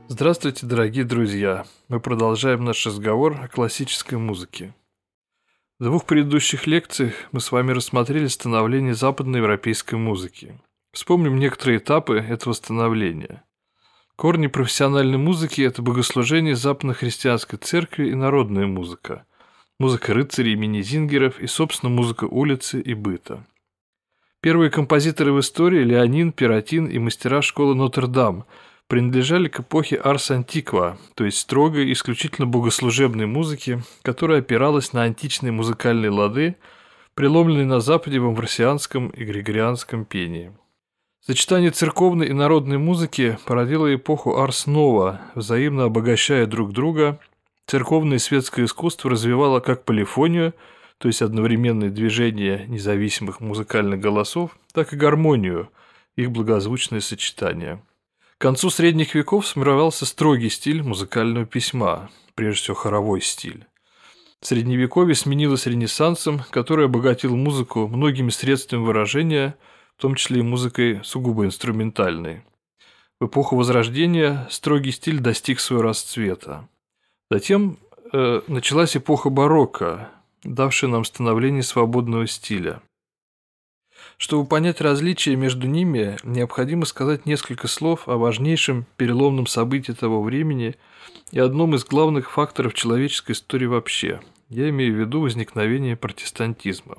Здравствуйте, дорогие друзья! Мы продолжаем наш разговор о классической музыке. В двух предыдущих лекциях мы с вами рассмотрели становление западноевропейской музыки. Вспомним некоторые этапы этого становления. Корни профессиональной музыки – это богослужение западно-христианской церкви и народная музыка, музыка рыцарей имени Зингеров и, собственно, музыка улицы и быта. Первые композиторы в истории – Леонин, Пиротин и мастера школы Нотр-Дам – принадлежали к эпохе Арс Антиква, то есть строгой, исключительно богослужебной музыки, которая опиралась на античные музыкальные лады, преломленные на Западе в амвросианском и григорианском пении. Сочетание церковной и народной музыки породило эпоху Арс Нова, взаимно обогащая друг друга. Церковное и светское искусство развивало как полифонию, то есть одновременное движение независимых музыкальных голосов, так и гармонию, их благозвучное сочетание. К концу средних веков сформировался строгий стиль музыкального письма, прежде всего хоровой стиль. Средневековье сменилось Ренессансом, который обогатил музыку многими средствами выражения, в том числе и музыкой сугубо инструментальной. В эпоху Возрождения строгий стиль достиг своего расцвета. Затем началась эпоха барокко, давшая нам становление свободного стиля. Чтобы понять различия между ними, необходимо сказать несколько слов о важнейшем переломном событии того времени и одном из главных факторов человеческой истории вообще. Я имею в виду возникновение протестантизма.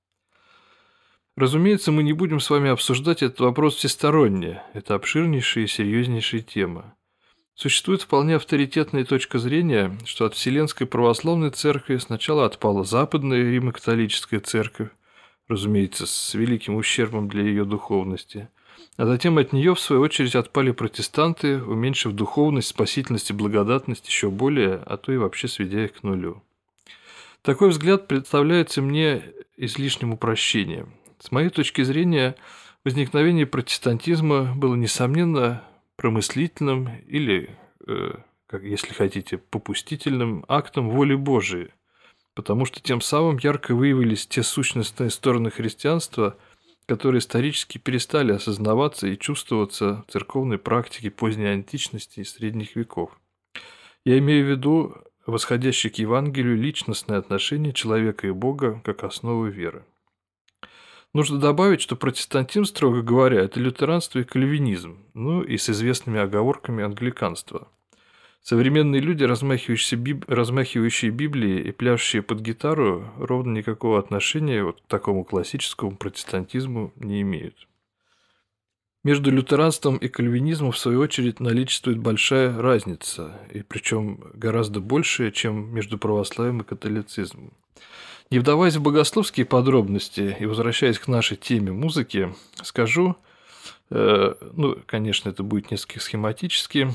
Разумеется, мы не будем с вами обсуждать этот вопрос всесторонне, это обширнейшая и серьезнейшая тема. Существует вполне авторитетная точка зрения, что от Вселенской православной церкви сначала отпала Западная Римо-католическая церковь, разумеется, с великим ущербом для ее духовности, а затем от нее, в свою очередь, отпали протестанты, уменьшив духовность, спасительность и благодатность еще более, а то и вообще сведя их к нулю. Такой взгляд представляется мне излишним упрощением. С моей точки зрения, возникновение протестантизма было, несомненно, промыслительным или, если хотите, попустительным актом воли Божией, потому что тем самым ярко выявились те сущностные стороны христианства, которые исторически перестали осознаваться и чувствоваться в церковной практике поздней античности и средних веков. Я имею в виду восходящее к Евангелию личностное отношение человека и Бога как основу веры. Нужно добавить, что протестантизм, строго говоря, это лютеранство и кальвинизм, и с известными оговорками англиканства. Современные люди, размахивающие Библией и пляшущие под гитару, ровно никакого отношения к такому классическому протестантизму не имеют. Между лютеранством и кальвинизмом, в свою очередь, наличествует большая разница, и причем гораздо большая, чем между православием и католицизмом. Не вдаваясь в богословские подробности и возвращаясь к нашей теме музыки, скажу, конечно, это будет несколько схематически,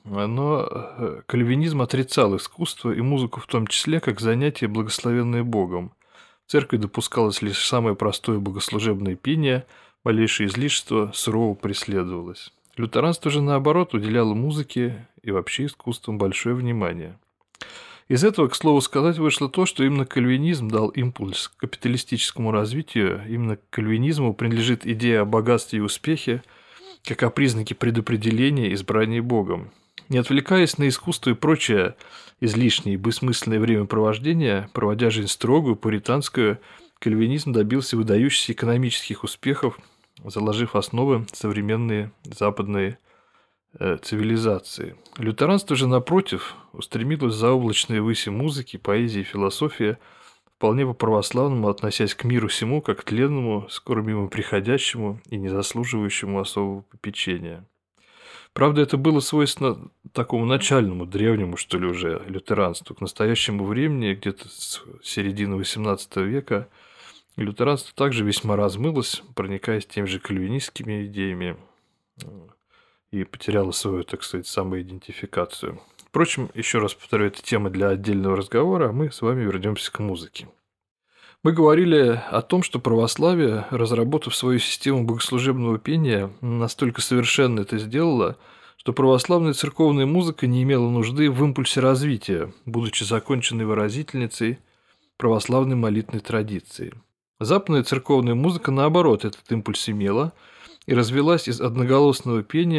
но кальвинизм отрицал искусство и музыку в том числе как занятие, благословенное Богом. В церкви допускалось лишь самое простое богослужебное пение, малейшее излишество сурово преследовалось. Лютеранство же, наоборот, уделяло музыке и вообще искусствам большое внимание. Из этого, к слову сказать, вышло то, что именно кальвинизм дал импульс к капиталистическому развитию, именно к кальвинизму принадлежит идея о богатстве и успехе, как о признаке предопределения избрания Богом. Не отвлекаясь на искусство и прочее излишнее и бессмысленное времяпровождение, проводя жизнь строгую, пуританскую, кальвинизм добился выдающихся экономических успехов, заложив основы современной западной цивилизации. Лютеранство же, напротив, устремилось в заоблачные выси музыки, поэзии и философии, вполне по-православному относясь к миру сему как к тленному, скоро мимо приходящему и не заслуживающему особого попечения. Правда, это было свойственно такому начальному, древнему, что ли, уже лютеранству. К настоящему времени, где-то с середины XVIII века, лютеранство также весьма размылось, проникаясь теми же кальвинистскими идеями и потеряло свою, так сказать, самоидентификацию. Впрочем, еще раз повторю, это тема для отдельного разговора, а мы с вами вернемся к музыке. Мы говорили о том, что православие, разработав свою систему богослужебного пения, настолько совершенно это сделало, что православная церковная музыка не имела нужды в импульсе развития, будучи законченной выразительницей православной молитвенной традиции. Западная церковная музыка, наоборот, этот импульс имела и развелась из одноголосного пения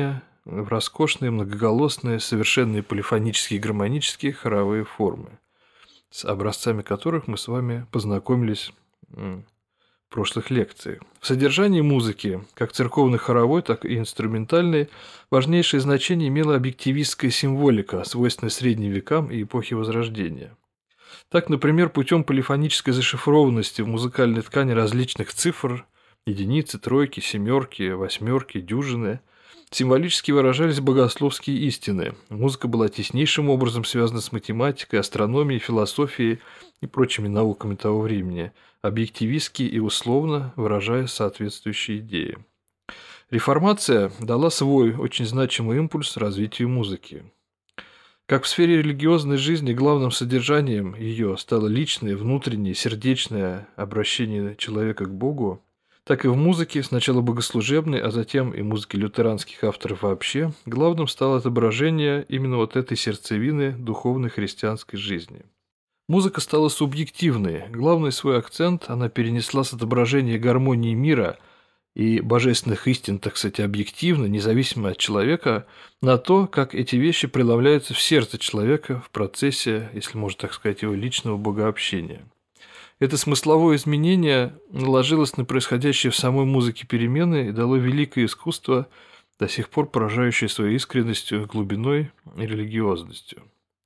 в роскошные, многоголосные, совершенные полифонические и гармонические хоровые формы, с образцами которых мы с вами познакомились в прошлых лекциях. В содержании музыки, как церковной хоровой, так и инструментальной, важнейшее значение имела объективистская символика, свойственная средним векам и эпохе Возрождения. Так, например, путем полифонической зашифрованности в музыкальной ткани различных цифр, единицы, тройки, семерки, восьмерки, дюжины, символически выражались богословские истины. Музыка была теснейшим образом связана с математикой, астрономией, философией и прочими науками того времени, объективистски и условно выражая соответствующие идеи. Реформация дала свой очень значимый импульс развитию музыки. Как в сфере религиозной жизни главным содержанием ее стало личное, внутреннее, сердечное обращение человека к Богу, так и в музыке, сначала богослужебной, а затем и музыке лютеранских авторов вообще, главным стало отображение именно вот этой сердцевины духовной христианской жизни. Музыка стала субъективной, главный свой акцент она перенесла с отображения гармонии мира и божественных истин, так сказать, объективно, независимо от человека, на то, как эти вещи преломляются в сердце человека в процессе, если можно так сказать, его личного богообщения. Это смысловое изменение наложилось на происходящие в самой музыке перемены и дало великое искусство, до сих пор поражающее своей искренностью, глубиной и религиозностью.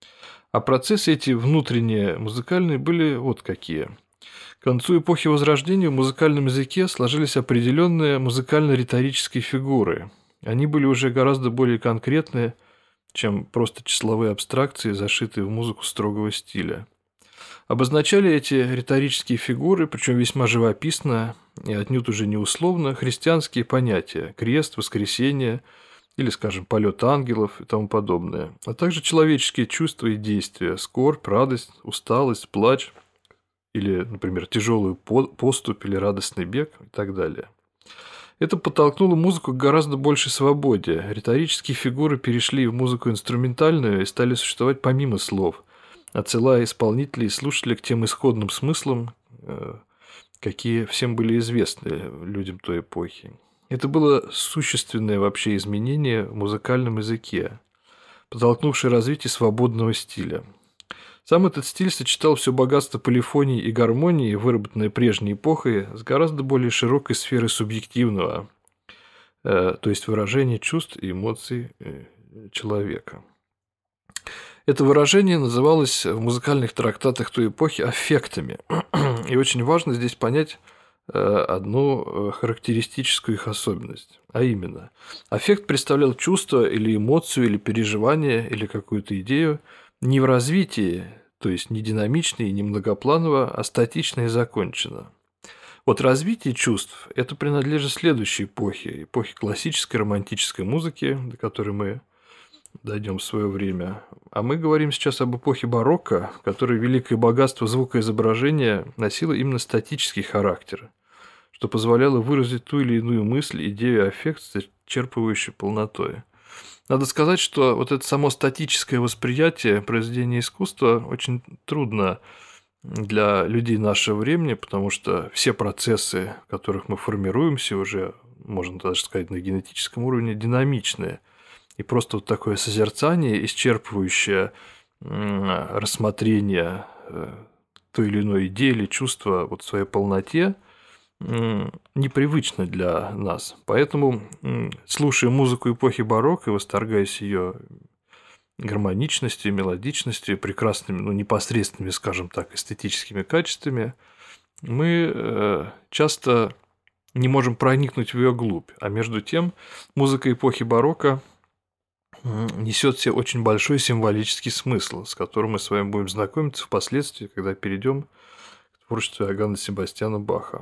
А процессы эти внутренние музыкальные были вот какие. К концу эпохи Возрождения в музыкальном языке сложились определенные музыкально-риторические фигуры. Они были уже гораздо более конкретные, чем просто числовые абстракции, зашитые в музыку строгого стиля. Обозначали эти риторические фигуры, причем весьма живописно и отнюдь уже не условно, христианские понятия – крест, воскресение или, скажем, полет ангелов и тому подобное, а также человеческие чувства и действия – скорбь, радость, усталость, плач – или, например, тяжелую поступь или радостный бег и так далее. Это подтолкнуло музыку к гораздо большей свободе. Риторические фигуры перешли в музыку инструментальную и стали существовать помимо слов, отсылая исполнителей и слушателей к тем исходным смыслам, какие всем были известны людям той эпохи. Это было существенное вообще изменение в музыкальном языке, подтолкнувшее развитие свободного стиля. Сам этот стиль сочетал все богатство полифонии и гармонии, выработанное прежней эпохой, с гораздо более широкой сферой субъективного, то есть выражения чувств и эмоций человека. Это выражение называлось в музыкальных трактатах той эпохи аффектами. И очень важно здесь понять одну характеристическую их особенность. А именно, аффект представлял чувство или эмоцию, или переживание, или какую-то идею, не в развитии, то есть не динамично и не многопланово, а статично и закончено. Вот развитие чувств – это принадлежит следующей эпохе, эпохе классической романтической музыки, до которой мы дойдем в свое время. А мы говорим сейчас об эпохе барокко, в которой великое богатство звукоизображения носило именно статический характер, что позволяло выразить ту или иную мысль, идею, аффект с исчерпывающей полнотой. Надо сказать, что вот это само статическое восприятие произведения искусства очень трудно для людей нашего времени, потому что все процессы, в которых мы формируемся, уже, можно даже сказать, на генетическом уровне, динамичные. И просто вот такое созерцание, исчерпывающее рассмотрение той или иной идеи или чувства вот в своей полноте, непривычно для нас. Поэтому, слушая музыку эпохи барокко и восторгаясь ее гармоничностью, мелодичностью, прекрасными, непосредственными, скажем так, эстетическими качествами, мы часто не можем проникнуть в ее глубь. А между тем, музыка эпохи барокко несет в себе очень большой символический смысл, с которым мы с вами будем знакомиться впоследствии, когда перейдем к творчеству Иоганна Себастьяна Баха.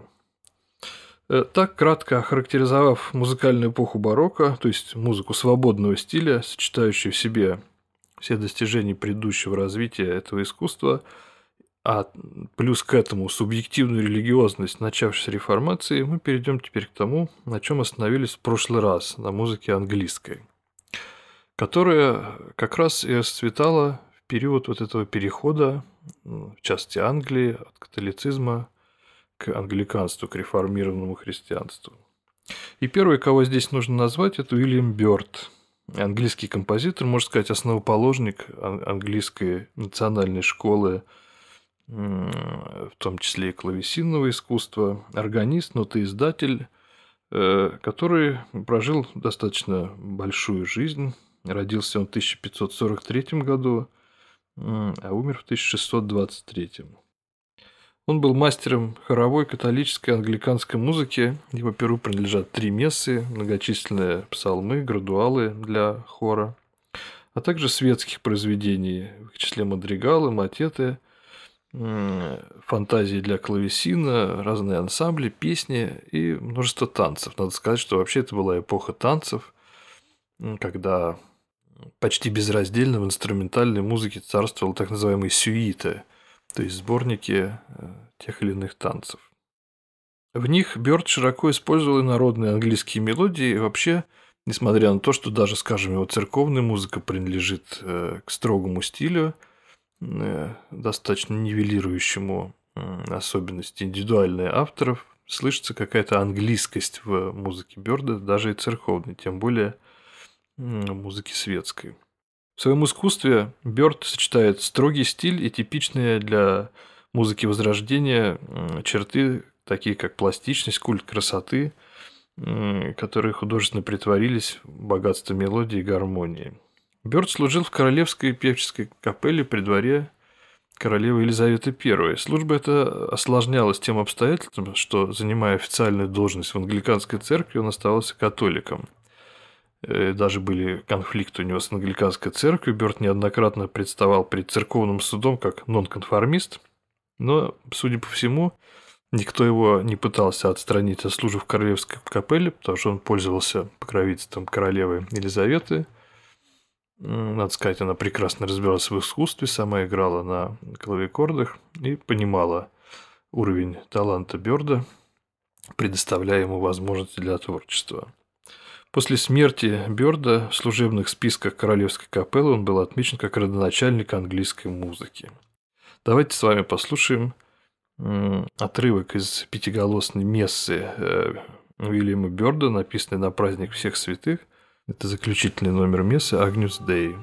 Так, кратко охарактеризовав музыкальную эпоху барокко, то есть музыку свободного стиля, сочетающую в себе все достижения предыдущего развития этого искусства, а плюс к этому субъективную религиозность начавшейся реформации, мы перейдем теперь к тому, на чем остановились в прошлый раз, на музыке английской, которая как раз и расцветала в период вот этого перехода, в части Англии, от католицизма к англиканству, к реформированному христианству. И первый, кого здесь нужно назвать, это Уильям Бёрд. Английский композитор, можно сказать, основоположник английской национальной школы, в том числе и клавесинного искусства, органист, нотоиздатель, который прожил достаточно большую жизнь. Родился он в 1543 году, а умер в 1623. Он был мастером хоровой католической англиканской музыки. Его перу принадлежат 3 мессы, многочисленные псалмы, градуалы для хора, а также светских произведений, в их числе мадригалы, матеты, фантазии для клавесина, разные ансамбли, песни и множество танцев. Надо сказать, что вообще это была эпоха танцев, когда почти безраздельно в инструментальной музыке царствовал так называемый сюита, то есть сборники тех или иных танцев. В них Бёрд широко использовал и народные английские мелодии, и вообще, несмотря на то, что даже, скажем, его церковная музыка принадлежит к строгому стилю, достаточно нивелирующему особенности индивидуальных авторов, слышится какая-то английскость в музыке Бёрда, даже и церковной, тем более музыки светской. В своем искусстве Бёрд сочетает строгий стиль и типичные для музыки Возрождения черты, такие как пластичность, культ красоты, которые художественно притворились в богатство мелодии и гармонии. Бёрд служил в королевской певческой капелле при дворе королевы Елизаветы I. Служба эта осложнялась тем обстоятельством, что, занимая официальную должность в англиканской церкви, он оставался католиком. Даже были конфликты у него с англиканской церковью. Бёрд неоднократно представал перед церковным судом как нонконформист, но, судя по всему, никто его не пытался отстранить от службы в королевской капелле, потому что он пользовался покровительством королевы Елизаветы. Надо сказать, она прекрасно разбиралась в искусстве, сама играла на клавикордах и понимала уровень таланта Бёрда, предоставляя ему возможности для творчества. После смерти Бёрда в служебных списках королевской капеллы он был отмечен как родоначальник английской музыки. Давайте с вами послушаем отрывок из пятиголосной мессы Уильяма Бёрда, написанной на праздник всех святых. Это заключительный номер мессы «Агнус Дей».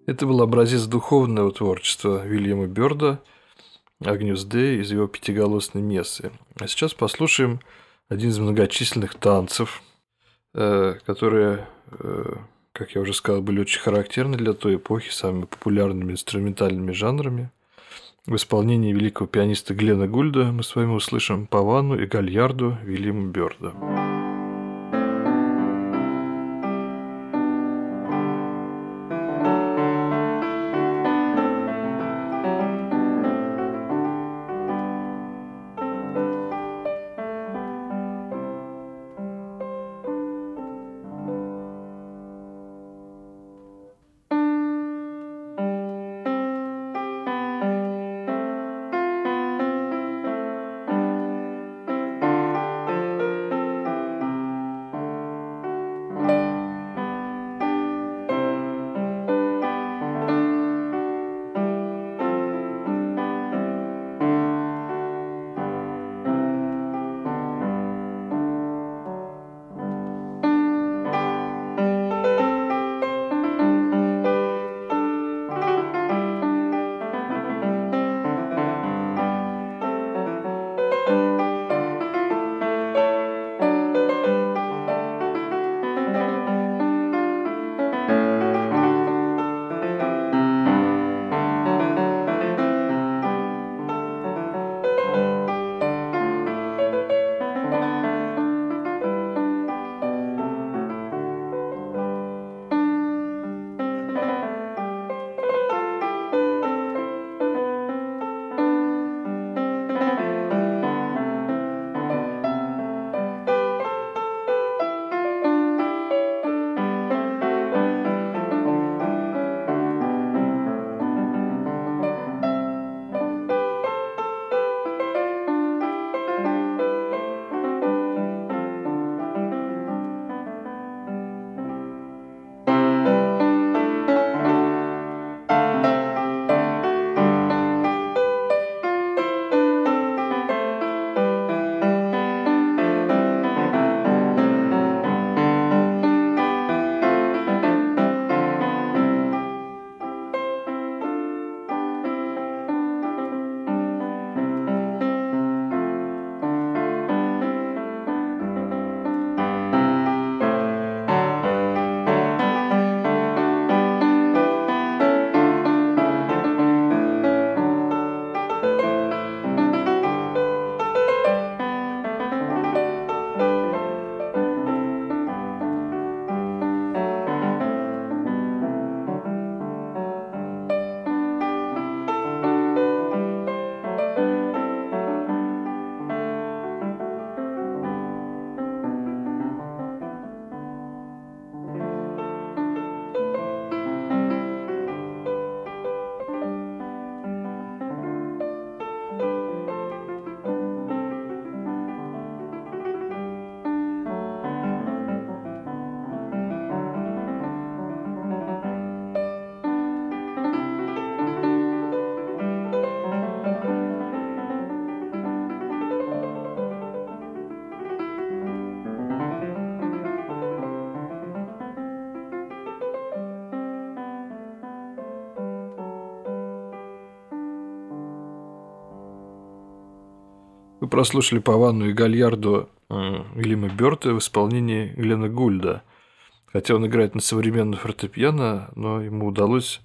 Это был образец духовного творчества Вильяма Бёрда «Агнус Дей» из его пятиголосной мессы. А сейчас послушаем один из многочисленных танцев, которые, как я уже сказал, были очень характерны для той эпохи, самыми популярными инструментальными жанрами. В исполнении великого пианиста Глена Гульда мы с вами услышим Паванну и Гальярду Вильяма Бёрда. Вы прослушали Паванну и Гальярду Вильяма Бёрда в исполнении Глена Гульда. Хотя он играет на современном фортепиано, но ему удалось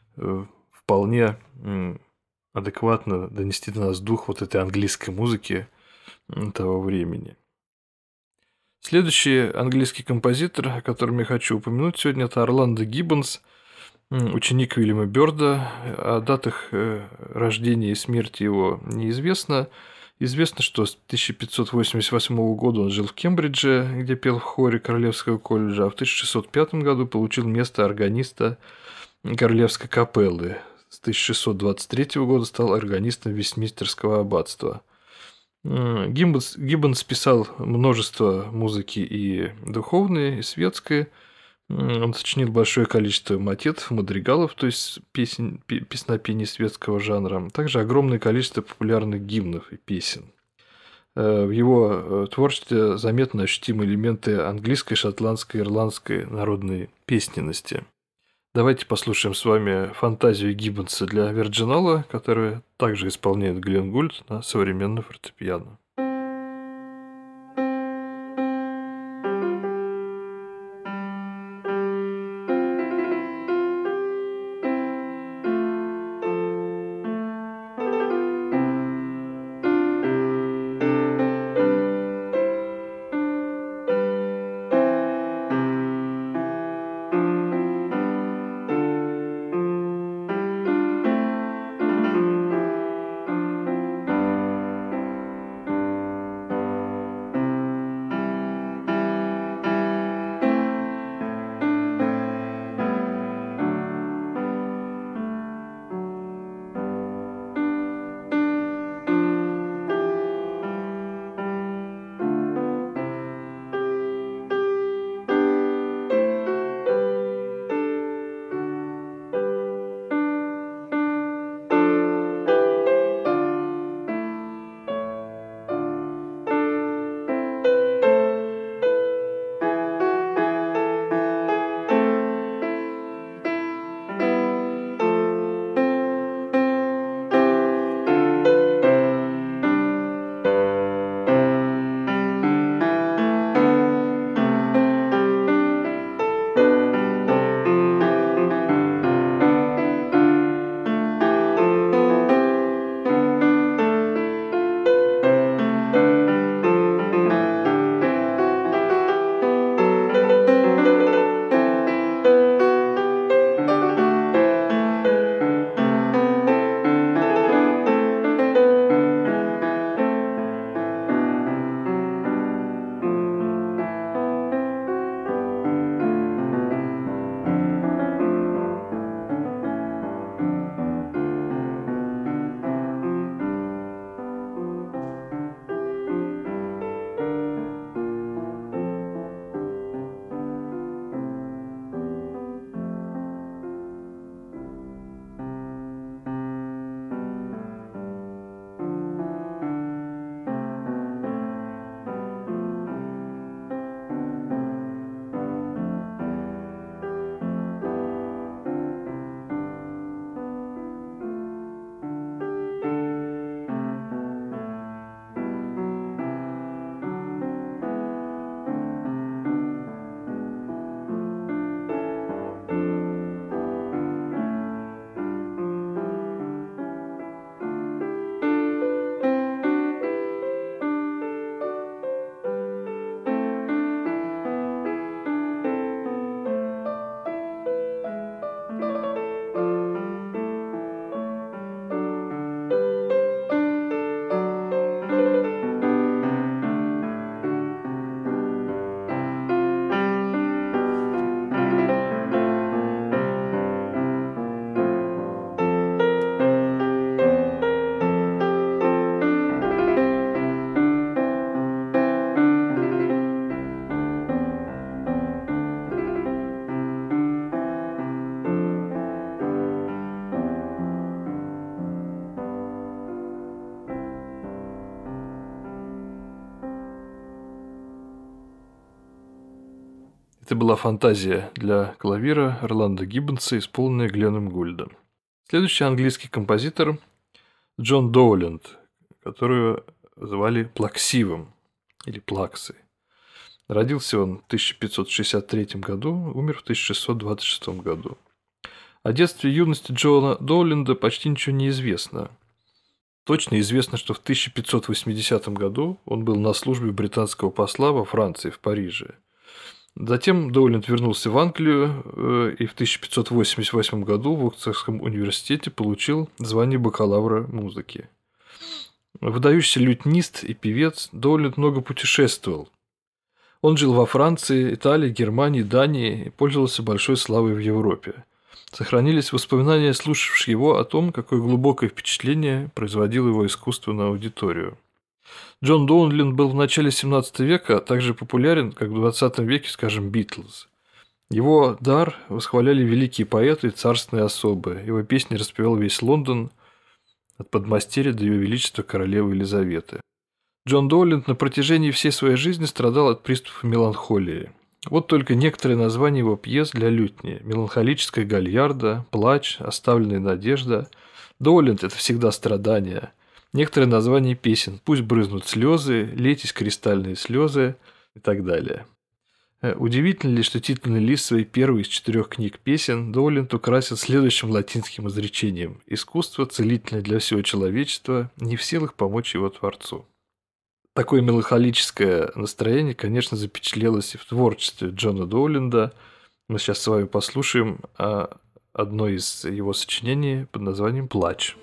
вполне адекватно донести до нас дух вот этой английской музыки того времени. Следующий английский композитор, о котором я хочу упомянуть сегодня, это Орландо Гиббонс, ученик Вильяма Бёрда. О датах рождения и смерти его неизвестно. Известно, что с 1588 года он жил в Кембридже, где пел в хоре Королевского колледжа, а в 1605 году получил место органиста Королевской капеллы. С 1623 года стал органистом Вестминстерского аббатства. Гиббонс писал множество музыки и духовной, и светской. Он сочинил большое количество мотетов, мадригалов, то есть песнопений светского жанра, также огромное количество популярных гимнов и песен. В его творчестве заметны ощутимые элементы английской, шотландской, ирландской народной песенности. Давайте послушаем с вами фантазию Гиббонса для Вирджинала, которую также исполняет Гленн Гульд на современном фортепиано. Это была фантазия для клавира Орландо Гиббонса, исполненная Гленном Гульдом. Следующий английский композитор Джон Доуленд, которого звали Плаксивым или Плаксой. Родился он в 1563 году, умер в 1626 году. О детстве и юности Джона Доуленда почти ничего не известно. Точно известно, что в 1580 году он был на службе британского посла во Франции, в Париже. Затем Доуленд вернулся в Англию и в 1588 году в Оксфордском университете получил звание бакалавра музыки. Выдающийся лютнист и певец, Доуленд много путешествовал. Он жил во Франции, Италии, Германии, Дании и пользовался большой славой в Европе. Сохранились воспоминания слушавших его о том, какое глубокое впечатление производило его искусство на аудиторию. Джон Доуленд был в начале 17 века также популярен, как в 20 веке, скажем, Битлз. Его дар восхваляли великие поэты и царственные особы. Его песни распевал весь Лондон, от подмастерья до ее величества королевы Елизаветы. Джон Доуленд на протяжении всей своей жизни страдал от приступов меланхолии. Вот только некоторые названия его пьес для лютни: «Меланхолическая гальярда», «Плач», «Оставленная надежда», «Доулент» — это всегда страдания. Некоторые названия песен: «Пусть брызнут слезы», «Лейтесь кристальные слезы» и так далее. Удивительно ли, что титульный лист своей первой из 4 книг песен Доулент украсил следующим латинским изречением: «Искусство, целительное для всего человечества, не в силах помочь его Творцу». Такое меланхолическое настроение, конечно, запечатлелось и в творчестве Джона Доуленда. Мы сейчас с вами послушаем одно из его сочинений под названием «Плач».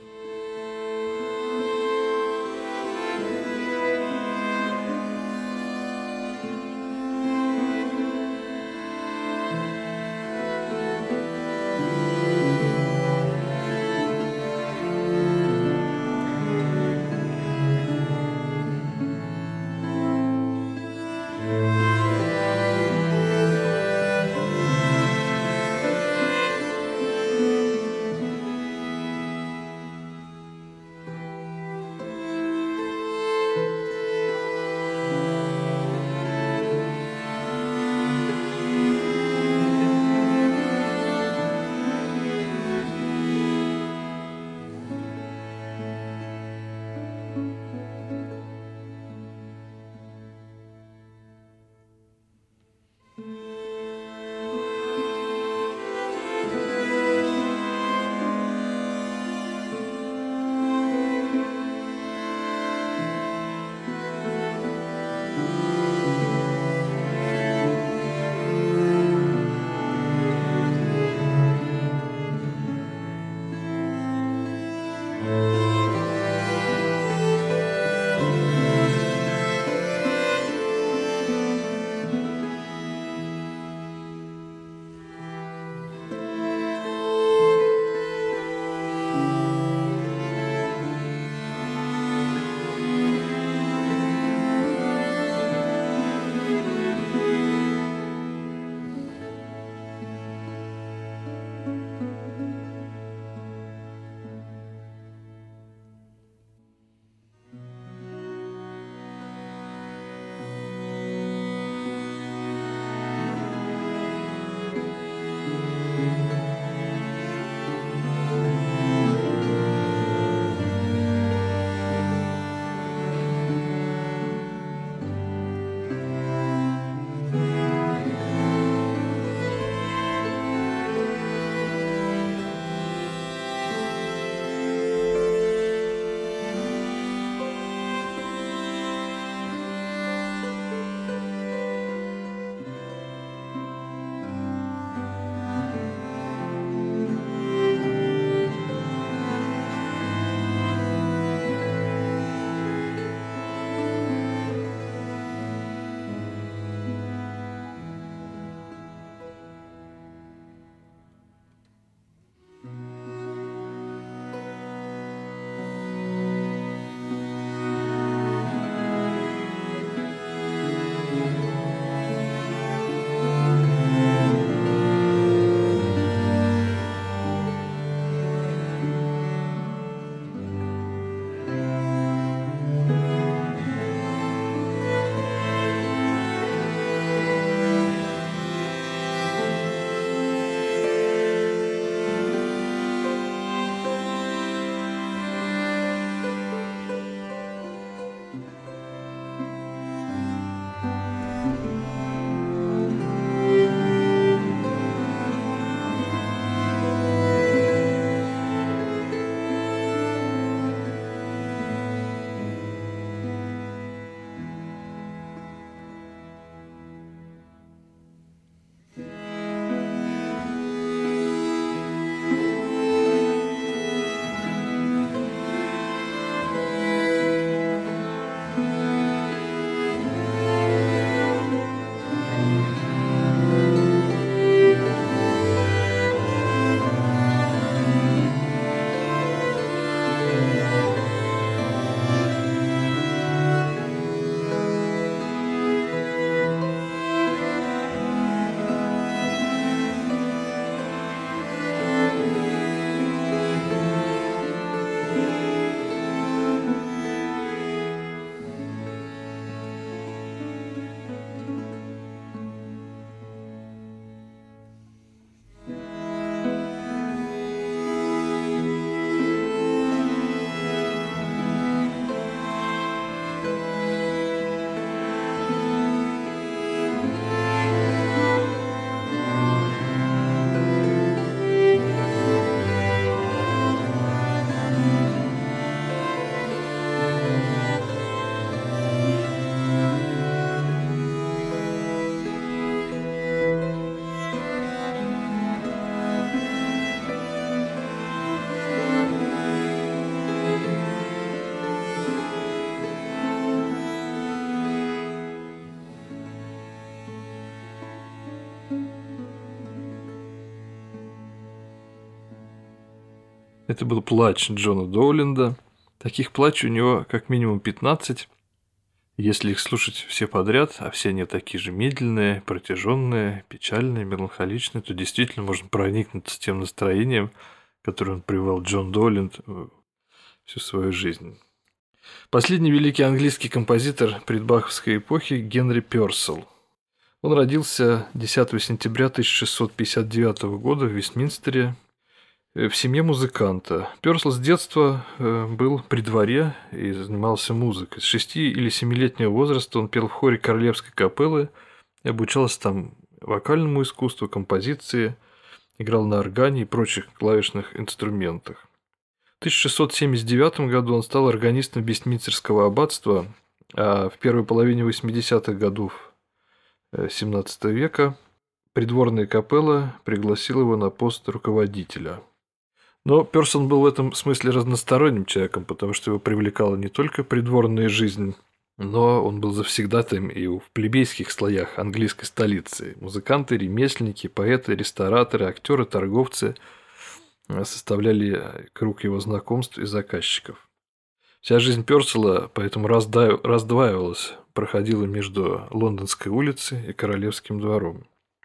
Это был плач Джона Доуленда. Таких плачей у него как минимум 15. Если их слушать все подряд, а все они такие же медленные, протяженные, печальные, меланхоличные, то действительно можно проникнуться тем настроением, которое он привел Джон Доуленд всю свою жизнь. Последний великий английский композитор предбаховской эпохи Генри Пёрселл. Он родился 10 сентября 1659 года в Вестминстере в семье музыканта. Пёрселл с детства был при дворе и занимался музыкой. С 6 или 7-летнего возраста он пел в хоре королевской капеллы и обучался там вокальному искусству, композиции, играл на органе и прочих клавишных инструментах. В 1679 году он стал органистом Вестминстерского аббатства, а в первой половине 80-х годов XVII века придворная капелла пригласила его на пост руководителя. Но Пёрсон был в этом смысле разносторонним человеком, потому что его привлекала не только придворная жизнь, но он был завсегдатаем и в плебейских слоях английской столицы. Музыканты, ремесленники, поэты, рестораторы, актеры, торговцы составляли круг его знакомств и заказчиков. Вся жизнь Пёрселла поэтому раздваивалась, проходила между Лондонской улицей и Королевским двором.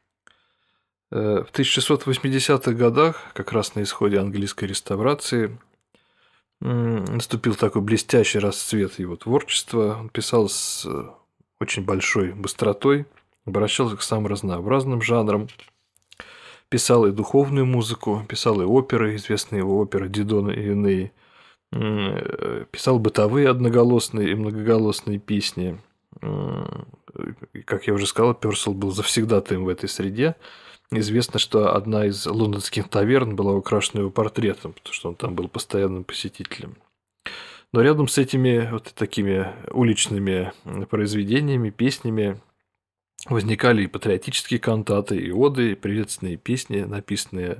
В 1680-х годах, как раз на исходе английской реставрации, наступил такой блестящий расцвет его творчества. Он писал с очень большой быстротой, обращался к самым разнообразным жанрам, писал и духовную музыку, писал и оперы, известные его оперы «Дидона и Эней», писал бытовые одноголосные и многоголосные песни. И, как я уже сказал, Пёрселл был завсегдатаем в этой среде. Известно, что одна из лондонских таверн была украшена его портретом, потому что он там был постоянным посетителем. Но рядом с этими вот такими уличными произведениями, песнями возникали и патриотические кантаты, и оды, и приветственные песни, написанные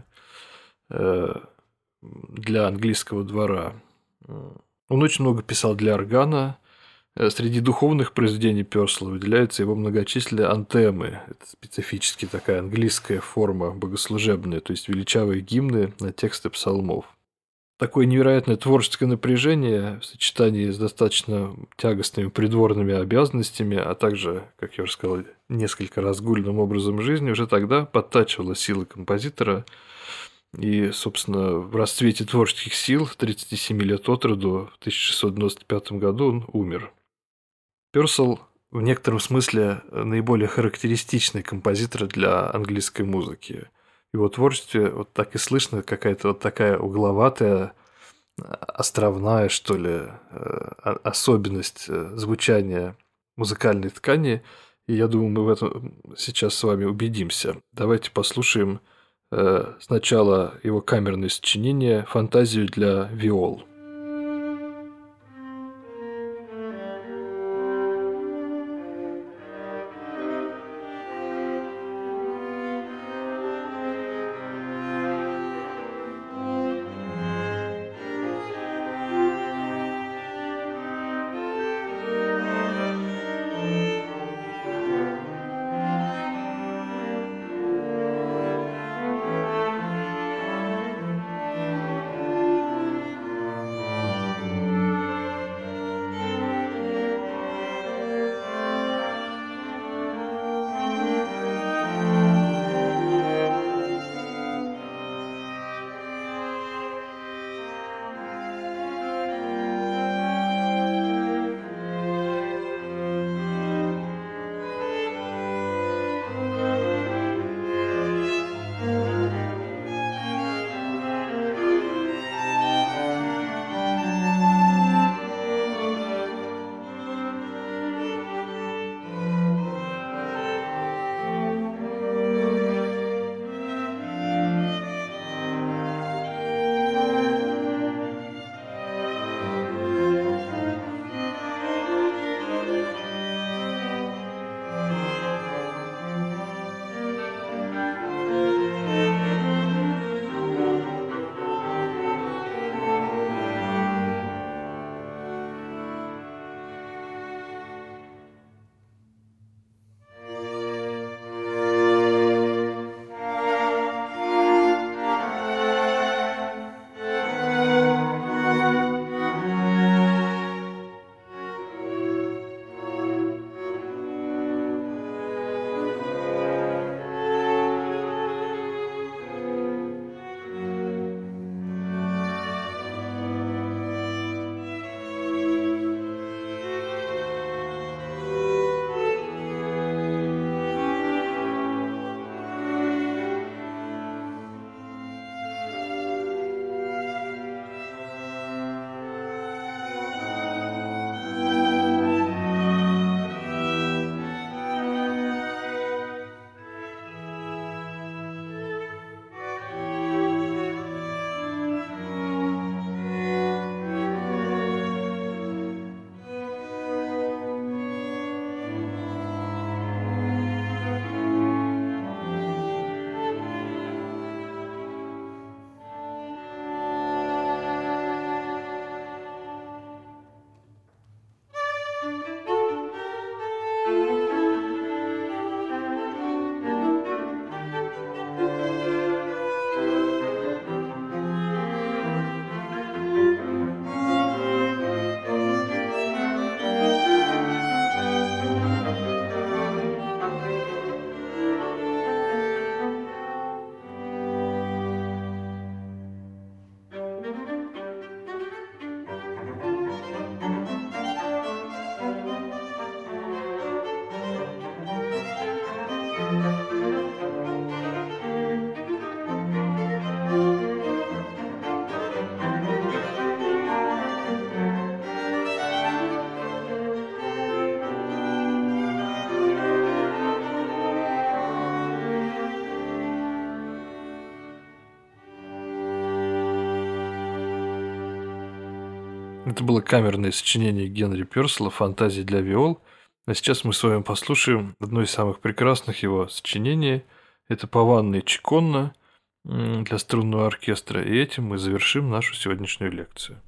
для английского двора. Он очень много писал для органа. Среди духовных произведений Пёрселла выделяются его многочисленные антемы. Это специфически такая английская форма богослужебная, то есть величавые гимны на тексты псалмов. Такое невероятное творческое напряжение в сочетании с достаточно тягостными придворными обязанностями, а также, как я уже сказал, несколько разгульным образом жизни, уже тогда подтачивало силы композитора. И, собственно, в расцвете творческих сил 37 лет от роду, в 1695 году он умер. Пёрселл в некотором смысле наиболее характеристичный композитор для английской музыки. В его творчестве вот так и слышно какая-то вот такая угловатая, островная, что ли, особенность звучания музыкальной ткани. И я думаю, мы в этом сейчас с вами убедимся. Давайте послушаем сначала его камерное сочинение «Фантазию для виол». Это было камерное сочинение Генри Пёрсела «Фантазии для виол». А сейчас мы с вами послушаем одно из самых прекрасных его сочинений. Это «Паванна и Чиконна» для струнного оркестра. И этим мы завершим нашу сегодняшнюю лекцию.